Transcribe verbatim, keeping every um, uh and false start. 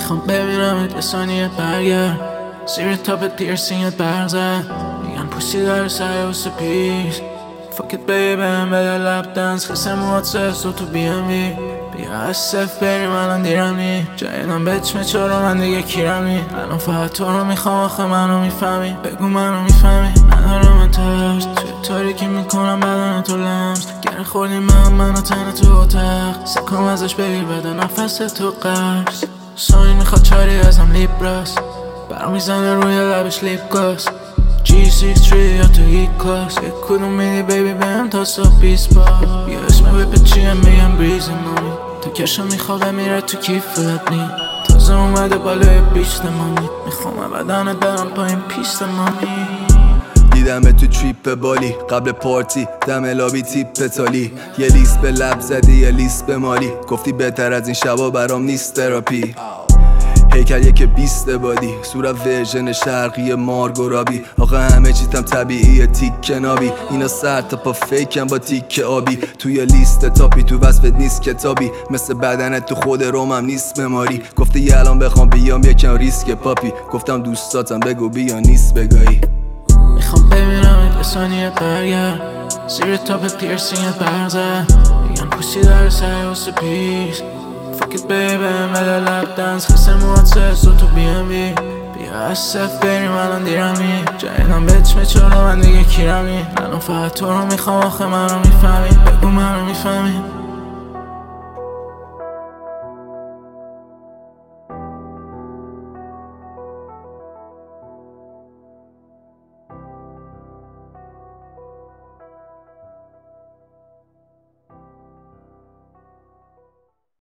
میخوام ببینمت یه ثانیه برگرد، زیر تاپ پیرسینگت برزد. میگن پوستی داره سر و سپیس، فاکت بیبی بهم بده لپ دنس. خیسه موات سرس و تو بی ام وی، بیا از صف بریم الان دیرم نی. جایدم بچمه چارو من دیگه کیرم نی. الان فقط تو رو میخوام آخه منو میفهمی، بگو منو میفهمی. ندارم من ترس، توی تاریکی میکنم بدن تو لمس. گره خوردی من منو تنه تو اتاق، سکم ازش بگیر بده نفس تو قرص. ساین میخواد چاری ازم لیبراس، برام میزنه روی لبش لیپ گاس. جی شصت و سه یا تو هیت کلاس، یک کدوم میدی بیبی بهم تا صبح بیست بار. یا اسم ویپ چیه میگم بریز مامی، تا کشم میخوابه میره تو کیفت نی. تازه اومده بالای بیشت مامی، میخوام بدنت برم پایین پیست مامی. دیدم تو تریپ بالی قبل پارتی، دم لابی تیپ تالی. یه لیست به لب زدی یه لیست به مالی، گفتی بهتر از این شبا برام نیست تراپی. هیکل یک بیست بادی، صورت ورژن شرقی مارگورابی. آقا همه چیتم طبیعیه تیک نابی، اینا سر تا پا فیکن با تیک آبی. توی لیست تاپی تو وصفت نیست کتابی، مثل بدنت تو خود رومم نیست مماری. گفته یه الان بخوام بیام یکم ریسک پاپی، گفتم دوستاتم بگو بیا نیست بگایی. میخوام ببینمت یه ثانیه برگرد، زیر تاپ پیرسینگت برزد. میگن پوستی داره سر و سپیس، فاکت بیبی بهم بده لپ دنس. خیسه موات سرس و تو بی ام وی، بیا از صف بریم الان دیرم نی. جایدم بچمه چارو من دیگه کیرم نی. الان فقط تو رو میخوام آخه منو میفهمی، بگو منو میفهمی.